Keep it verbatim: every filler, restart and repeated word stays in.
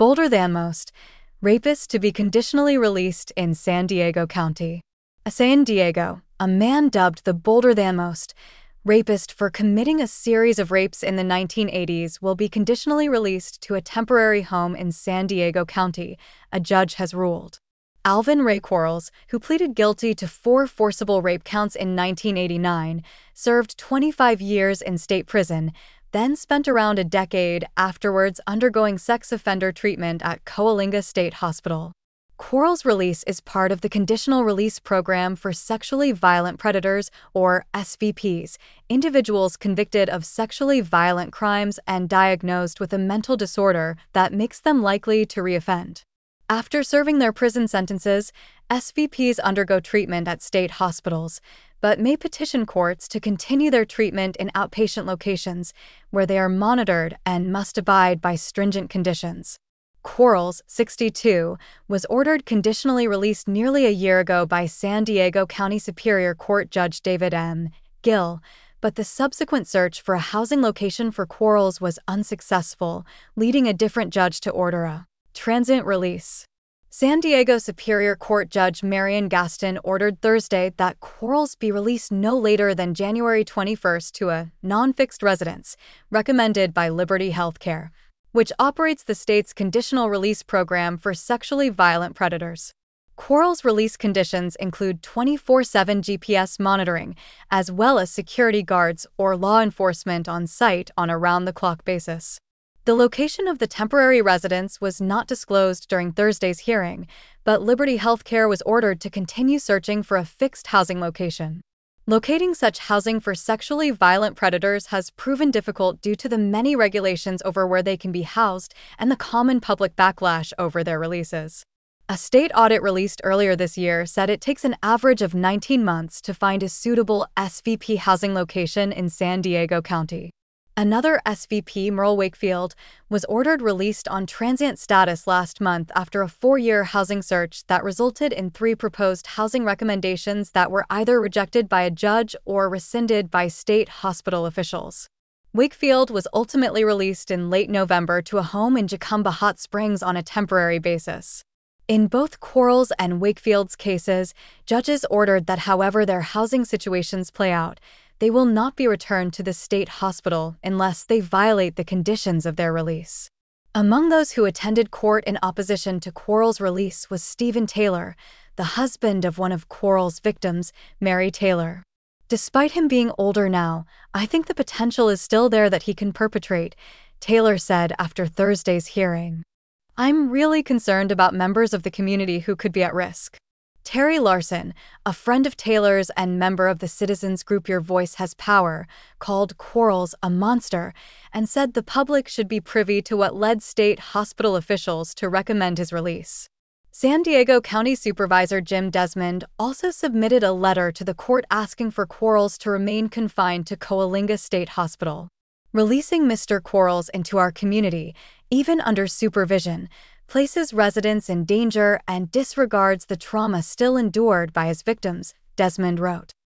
Bolder than most, rapist to be conditionally released in San Diego County. San Diego, a man dubbed the bolder than most rapist for committing a series of rapes in the nineteen eighties, will be conditionally released to a temporary home in San Diego County, a judge has ruled. Alvin Ray Quarles, who pleaded guilty to four forcible rape counts in nineteen eighty-nine, served twenty-five years in state prison, then spent around a decade afterwards undergoing sex offender treatment at Coalinga State Hospital. Quarles' release is part of the Conditional Release Program for Sexually Violent Predators, or S V Ps, individuals convicted of sexually violent crimes and diagnosed with a mental disorder that makes them likely to reoffend. After serving their prison sentences, S V Ps undergo treatment at state hospitals, but may petition courts to continue their treatment in outpatient locations where they are monitored and must abide by stringent conditions. Quarles, sixty-two, was ordered conditionally released nearly a year ago by San Diego County Superior Court Judge David M. Gill, but the subsequent search for a housing location for Quarles was unsuccessful, leading a different judge to order a transient release. San Diego Superior Court Judge Marion Gaston ordered Thursday that Quarles be released no later than January twenty-first to a non-fixed residence, recommended by Liberty Healthcare, which operates the state's conditional release program for sexually violent predators. Quarles' release conditions include twenty-four seven G P S monitoring, as well as security guards or law enforcement on site on a round-the-clock basis. The location of the temporary residence was not disclosed during Thursday's hearing, but Liberty Healthcare was ordered to continue searching for a fixed housing location. Locating such housing for sexually violent predators has proven difficult due to the many regulations over where they can be housed and the common public backlash over their releases. A state audit released earlier this year said it takes an average of nineteen months to find a suitable S V P housing location in San Diego County. Another S V P, Merle Wakefield, was ordered released on transient status last month after a four-year housing search that resulted in three proposed housing recommendations that were either rejected by a judge or rescinded by state hospital officials. Wakefield was ultimately released in late November to a home in Jacumba Hot Springs on a temporary basis. In both Quarles and Wakefield's cases, judges ordered that however their housing situations play out, they will not be returned to the state hospital unless they violate the conditions of their release. Among those who attended court in opposition to Quarles' release was Stephen Taylor, the husband of one of Quarles' victims, Mary Taylor. Despite him being older now, I think the potential is still there that he can perpetrate, Taylor said after Thursday's hearing. I'm really concerned about members of the community who could be at risk. Terry Larson, a friend of Taylor's and member of the citizens group Your Voice Has Power, called Quarles a monster and said the public should be privy to what led state hospital officials to recommend his release. San Diego County Supervisor Jim Desmond also submitted a letter to the court asking for Quarles to remain confined to Coalinga State Hospital. Releasing Mister Quarles into our community, even under supervision, places residents in danger and disregards the trauma still endured by his victims, Desmond wrote.